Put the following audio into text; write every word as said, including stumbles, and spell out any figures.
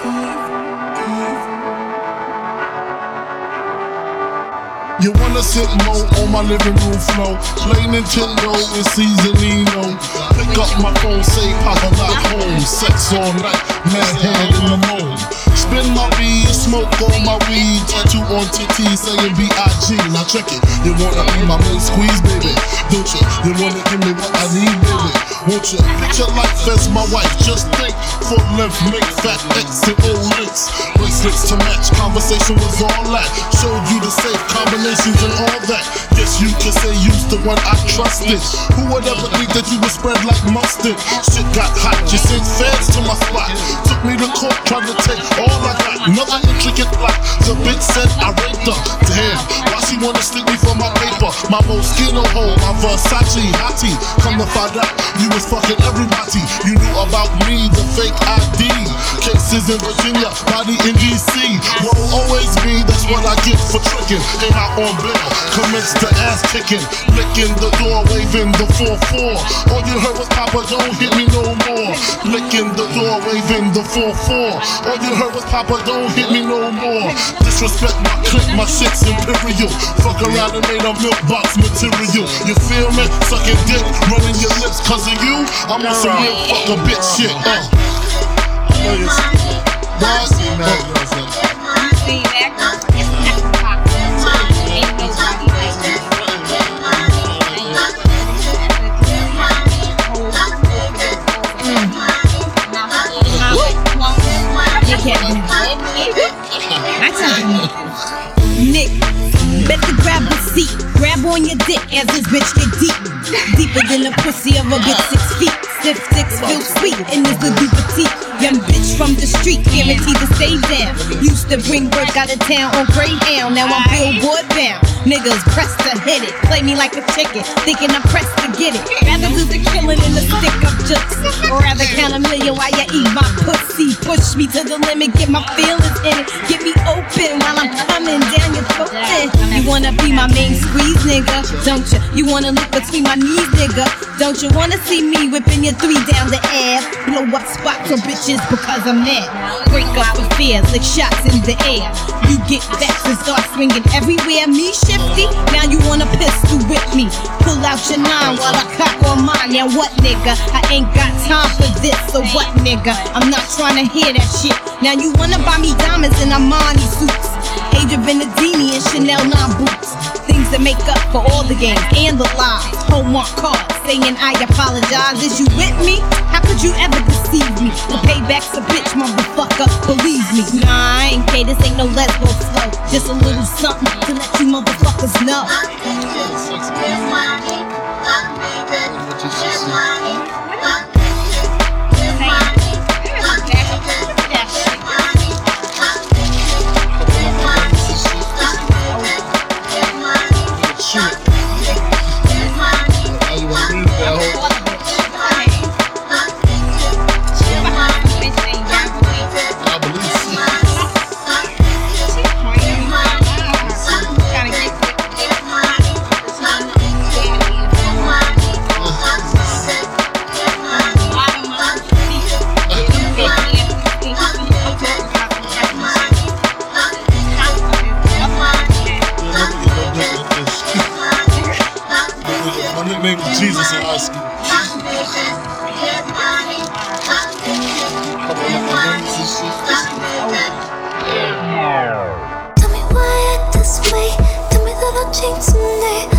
You wanna sit low on my living room floor, play Nintendo with Seasonino. Pick up my phone, say Papa not home. Sex all night, mad hand in the moon. Spin my beat, smoke on my weed. Tattoo on titties saying B I G. Now check it. You wanna be my main squeeze, baby? Don't you? You wanna give me what I need, baby? Won't you? Picture life as my wife. Just think. Full length, make fat X and old links. Bracelets to match. Conversation was all that. Showed you the safe combinations and all that. Guess you could say you's the one I trusted. Who would ever think that you would spread like mustard? Shit got hot. You sent feds to my spot. Took me to court, tried to take all I got. Another intricate plot. The bitch said I raped her. Damn, why she wanna stick me for my paper? My Moschino hole, my Versace hottie. Come to find out, you was fucking everybody. You knew about me, the fake I D. Cases in Virginia, body in D C. Won't always be, that's what I get for tricking. Ain't out on bail, commence the ass kicking. Licking the door, waving the four four. All you heard was Papa, don't hit me no more. Licking the door, waving the four four. All you heard was Papa, don't hit me no more. Disrespect my clique, my shit's imperial. Fuck around and made a milk box material. You feel me? Sucking dick, running your lips cause of you. I'm on some real fuck a bitch shit. Uh. What? Nick, better grab a seat. Grab on your dick as this bitch get deep. Deeper than the pussy of a bitch six feet. Six six feel sweet and is the deeper teeth. Young bitch from the street, guaranteed to stay down. Used to bring work out of town on Greyhound. Now I'm billboard bound. Niggas pressed to hit it. Play me like a chicken, thinking I'm pressed to get it. Rather do the killing than the stick up jokes. Or rather count a million while you eat my pussy. Push me to the limit, get my feelings in it. Get me open while I'm coming down your throat. You wanna be my main squeeze, nigga? Don't you? You wanna look between my knees, nigga? Don't you wanna see me whipping your three down the air? Blow up spots on bitches because I'm mad. Break up with fears like shots in the air. You get vexed and start swinging everywhere. Me shifty, now you want a pistol with me. Pull out your nine while I cock on mine. Now what, nigga? I ain't got time for this. So what, nigga? I'm not trying to hear that shit. Now you wanna buy me diamonds and Armani suits, Adrian Benedini and Chanel nine boots. Things that make up for all the games and the lies. Homework cards saying I apologize. Is you with me? How could you ever deceive me? The payback's a bitch, motherfucker, believe me. Nah, I ain't gay, this ain't no lesbo flow. Just a little something to let you motherfuckers know. My nickname is Jesus in high school. Tell me why act this way. Tell me that I'll change someday.